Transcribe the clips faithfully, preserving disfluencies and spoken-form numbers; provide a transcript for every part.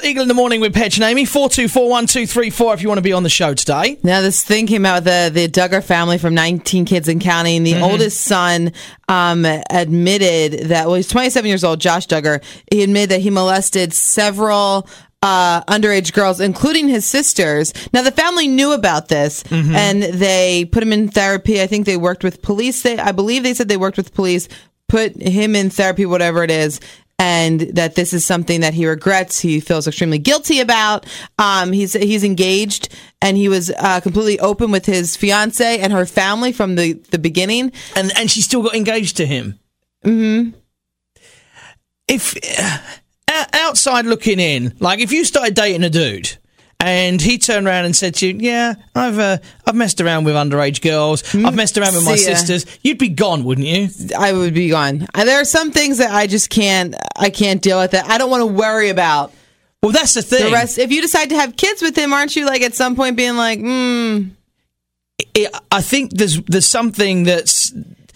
Eagle in the Morning with Petch and Amy. four two four, one two three four if you want to be on the show today. Now, this thing came out with the, the Duggar family from nineteen Kids and Counting. The mm-hmm. oldest son um, admitted that, well, he's twenty-seven years old, Josh Duggar. He admitted that he molested several uh, underage girls, including his sisters. Now, the family knew about this, mm-hmm. and they put him in therapy. I think they worked with police. They, I believe they said they worked with police, put him in therapy, whatever it is. And that this is something that he regrets. He feels extremely guilty about. Um, he's he's engaged, and he was uh, completely open with his fiance and her family from the, the beginning. And and she still got engaged to him. Mm-hmm. If uh, outside looking in, like if you started dating a dude, and he turned around and said to you, "Yeah, I've uh, I've messed around with underage girls. Mm, I've messed around with my sisters." You'd be gone, wouldn't you? I would be gone. There are some things that I just can't. I can't deal with it. I don't want to worry about. Well, that's the thing. The rest. If you decide to have kids with him, aren't you like at some point being like, hmm? It, I think there's there's something that's.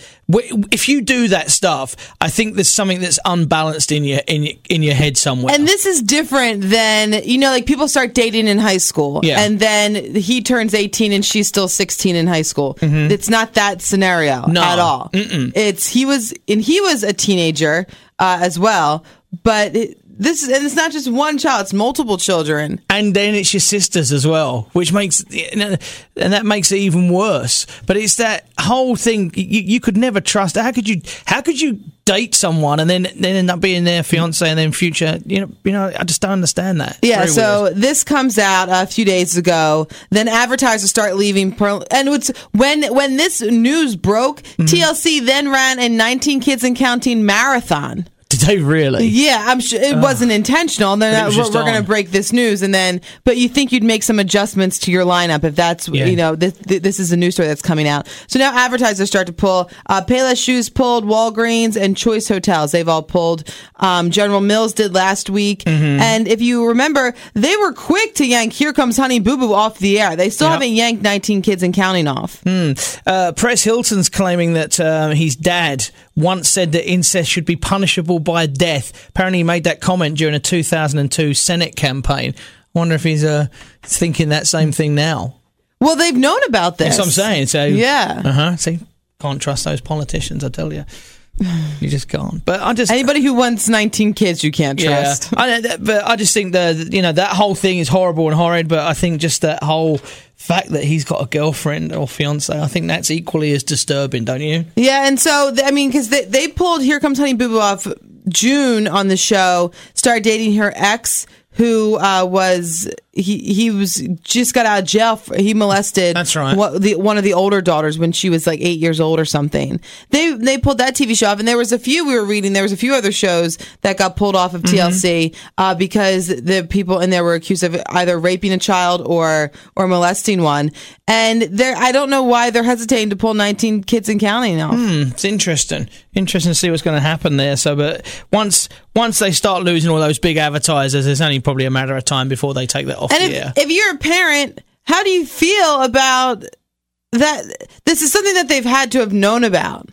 If you do that stuff, I think there's something that's unbalanced in your in your, in your head somewhere. And this is different than, you know, like people start dating in high school, yeah. and then he turns eighteen and she's still sixteen in high school. Mm-hmm. It's not that scenario no. at all. Mm-mm. It's he was and he was a teenager uh, as well, but. It, This is, and it's not just one child; it's multiple children, and then it's your sisters as well, which makes and that makes it even worse. But it's that whole thing you, you could never trust. How could you? How could you date someone and then then end up being their fiance and then future? You know, you know. I just don't understand that. Yeah. Very so weird. This comes out a few days ago. Then advertisers start leaving, per, and it's when when this news broke, mm-hmm. T L C then ran a nineteen Kids and Counting marathon. Did they really? Yeah, I'm sure it uh, wasn't intentional. They're not, we're we're going to break this news, and then, but you think you'd make some adjustments to your lineup if that's, yeah. you know, this, this is a news story that's coming out. So now advertisers start to pull. Uh, Payless Shoes pulled, Walgreens and Choice Hotels, they've all pulled. Um, General Mills did last week, mm-hmm. and if you remember, they were quick to yank Here Comes Honey Boo Boo off the air. They still yep. haven't yanked nineteen Kids and Counting off. Mm. Uh, Press Hilton's claiming that uh, his dad once said that incest should be punishable by death. Apparently he made that comment during a two thousand two Senate campaign. I wonder if he's uh, thinking that same thing now. Well, they've known about this. That's what I'm saying. So, yeah. Uh-huh. See, can't trust those politicians, I tell you. You just can't. But I just anybody who wants nineteen kids, you can't trust. Yeah, I, but I just think that, you know, that whole thing is horrible and horrid. But I think just that whole fact that he's got a girlfriend or fiance, I think that's equally as disturbing, don't you? Yeah, and so I mean, because they they pulled Here Comes Honey Boo Boo off June on the show, started dating her ex, who uh, was he he was just got out of jail. For, he molested That's right. One, the, one of the older daughters when she was like eight years old or something. They they pulled that T V show off, and there was a few we were reading. There was a few other shows that got pulled off of T L C mm-hmm. uh, because the people in there were accused of either raping a child or or molesting one. And there, I don't know why they're hesitating to pull nineteen Kids and Counting off. Hmm, it's interesting. Interesting to see what's going to happen there. So, but once once they start losing all those big advertisers, it's only probably a matter of time before they take that off and the if, air. if you're a parent, how do you feel about that? This is something that they've had to have known about.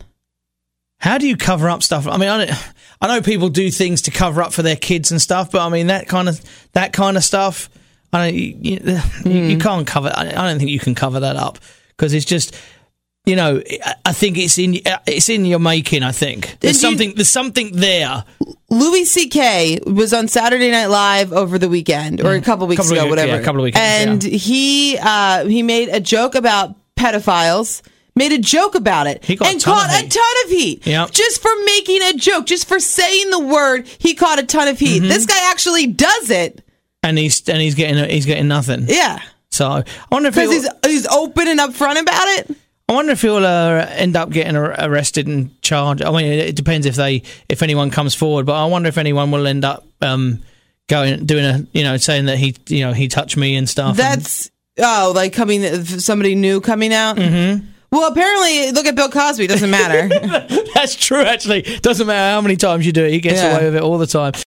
How do you cover up stuff? I mean, I, don't, I know people do things to cover up for their kids and stuff, but I mean that kind of that kind of stuff. I don't. You, you, mm. you can't cover. I don't think you can cover that up because it's just. You know, I think it's in it's in your making. I think there's Did something you, there's something there. Louis C K was on Saturday Night Live over the weekend, or a couple weeks couple ago, weeks, whatever. Yeah, a couple of weekends, and yeah. he uh, he made a joke about pedophiles. Made a joke about it he got and a ton caught of a ton of heat. Yep. Just for making a joke, just for saying the word, he caught a ton of heat. Mm-hmm. This guy actually does it, and he's and he's getting he's getting nothing. Yeah. So I wonder if because he's he's open and upfront about it. I wonder if he'll uh, end up getting arrested and charged. I mean, it depends if they, if anyone comes forward. But I wonder if anyone will end up um, going, doing a, you know, saying that he, you know, he touched me and stuff. That's and, oh, like coming, somebody new coming out. Mm-hmm. Well, apparently, look at Bill Cosby. It doesn't matter. That's true. Actually, doesn't matter how many times you do it. He gets yeah. away with it all the time.